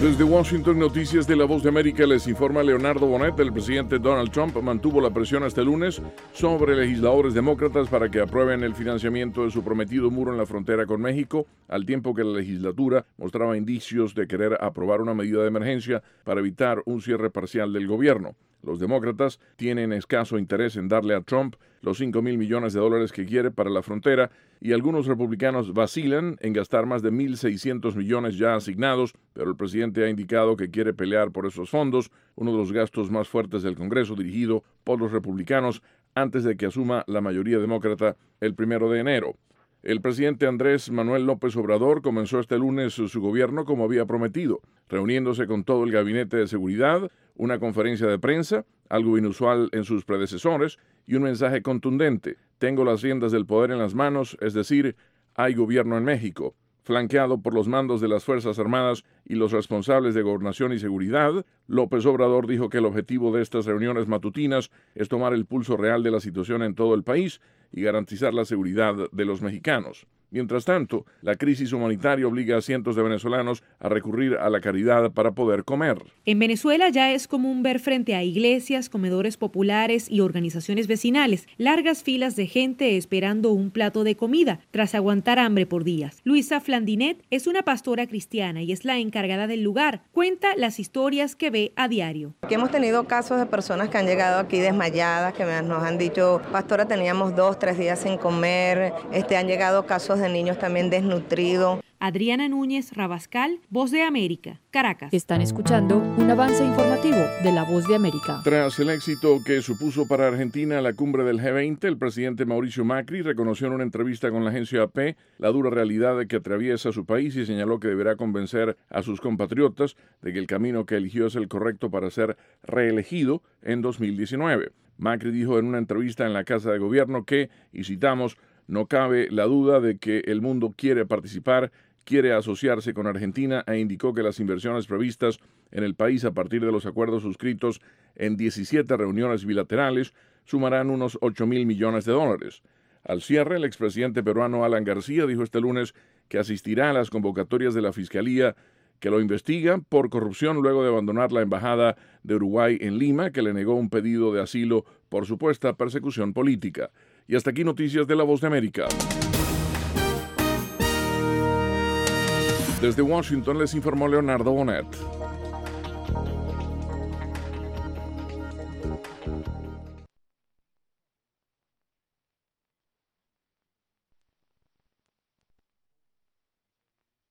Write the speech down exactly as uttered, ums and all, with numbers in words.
Desde Washington, Noticias de La Voz de América, les informa Leonardo Bonet. El presidente Donald Trump mantuvo la presión hasta el lunes sobre legisladores demócratas para que aprueben el financiamiento de su prometido muro en la frontera con México, al tiempo que la legislatura mostraba indicios de querer aprobar una medida de emergencia para evitar un cierre parcial del gobierno. Los demócratas tienen escaso interés en darle a Trump los cinco mil millones de dólares que quiere para la frontera, y algunos republicanos vacilan en gastar más de mil seiscientos millones ya asignados, pero el presidente ha indicado que quiere pelear por esos fondos, uno de los gastos más fuertes del Congreso dirigido por los republicanos antes de que asuma la mayoría demócrata el primero de enero. El presidente Andrés Manuel López Obrador comenzó este lunes su gobierno como había prometido, reuniéndose con todo el gabinete de seguridad, una conferencia de prensa, algo inusual en sus predecesores, y un mensaje contundente: tengo las riendas del poder en las manos, es decir, hay gobierno en México. Flanqueado por los mandos de las Fuerzas Armadas y los responsables de Gobernación y Seguridad, López Obrador dijo que el objetivo de estas reuniones matutinas es tomar el pulso real de la situación en todo el país y garantizar la seguridad de los mexicanos. Mientras tanto, la crisis humanitaria obliga a cientos de venezolanos a recurrir a la caridad para poder comer. En Venezuela ya es común ver frente a iglesias, comedores populares y organizaciones vecinales largas filas de gente esperando un plato de comida tras aguantar hambre por días. Luisa Flandinet es una pastora cristiana y es la encargada del lugar. Cuenta las historias que ve a diario. Aquí hemos tenido casos de personas que han llegado aquí desmayadas, que nos han dicho: pastora, teníamos dos, tres días sin comer. Este, han llegado casos de niños también desnutridos. Adriana Núñez Rabascal, Voz de América, Caracas. Están escuchando un avance informativo de La Voz de América. Tras el éxito que supuso para Argentina la cumbre del G veinte, el presidente Mauricio Macri reconoció en una entrevista con la agencia A P la dura realidad que atraviesa su país y señaló que deberá convencer a sus compatriotas de que el camino que eligió es el correcto para ser reelegido en dos mil diecinueve. Macri dijo en una entrevista en la Casa de Gobierno que, y citamos, no cabe la duda de que el mundo quiere participar, quiere asociarse con Argentina, e indicó que las inversiones previstas en el país a partir de los acuerdos suscritos en diecisiete reuniones bilaterales sumarán unos ocho mil millones de dólares. Al cierre, el expresidente peruano Alan García dijo este lunes que asistirá a las convocatorias de la Fiscalía que lo investiga por corrupción luego de abandonar la embajada de Uruguay en Lima, que le negó un pedido de asilo por supuesta persecución política. Y hasta aquí Noticias de La Voz de América. Desde Washington les informó Leonardo Bonet.